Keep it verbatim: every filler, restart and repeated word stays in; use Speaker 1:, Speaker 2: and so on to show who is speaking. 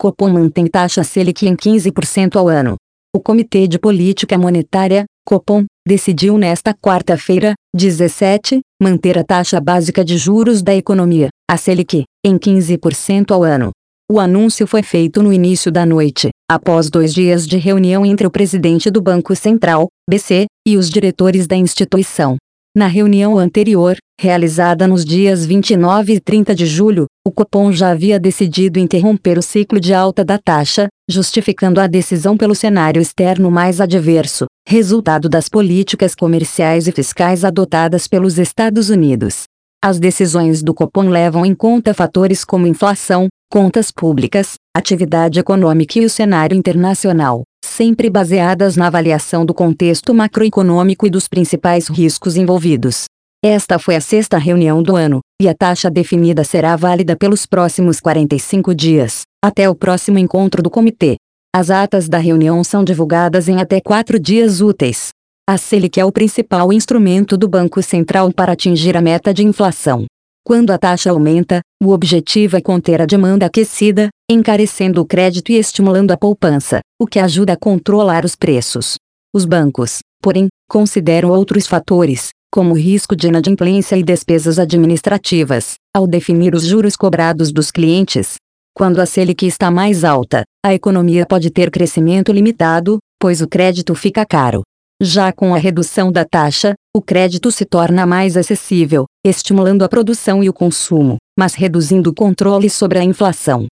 Speaker 1: Copom mantém taxa Selic em quinze por cento ao ano. O Comitê de Política Monetária, Copom, decidiu nesta quarta-feira, dezessete, manter a taxa básica de juros da economia, a Selic, em quinze por cento ao ano. O anúncio foi feito no início da noite, após dois dias de reunião entre o presidente do Banco Central, B C, e os diretores da instituição. Na reunião anterior, realizada nos dias vinte e nove e trinta de julho, o Copom já havia decidido interromper o ciclo de alta da taxa, justificando a decisão pelo cenário externo mais adverso, resultado das políticas comerciais e fiscais adotadas pelos Estados Unidos. As decisões do Copom levam em conta fatores como inflação, contas públicas, atividade econômica e o cenário internacional, sempre baseadas na avaliação do contexto macroeconômico e dos principais riscos envolvidos. Esta foi a sexta reunião do ano, e a taxa definida será válida pelos próximos quarenta e cinco dias, até o próximo encontro do comitê. As atas da reunião são divulgadas em até quatro dias úteis. A Selic é o principal instrumento do Banco Central para atingir a meta de inflação. Quando a taxa aumenta, o objetivo é conter a demanda aquecida, encarecendo o crédito e estimulando a poupança, o que ajuda a controlar os preços. Os bancos, porém, consideram outros fatores, como o risco de inadimplência e despesas administrativas, ao definir os juros cobrados dos clientes. Quando a Selic está mais alta, a economia pode ter crescimento limitado, pois o crédito fica caro. Já com a redução da taxa, o crédito se torna mais acessível, estimulando a produção e o consumo, mas reduzindo o controle sobre a inflação.